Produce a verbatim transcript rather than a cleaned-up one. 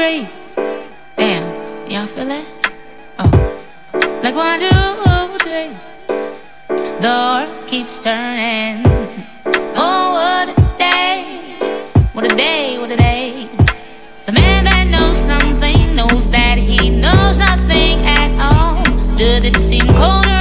day. Damn, y'all feel that? Oh, like one, two, three. The world keeps turning. Oh, what a day, what a day, what a day. The man that knows something knows that he knows nothing at all. Does it seem colder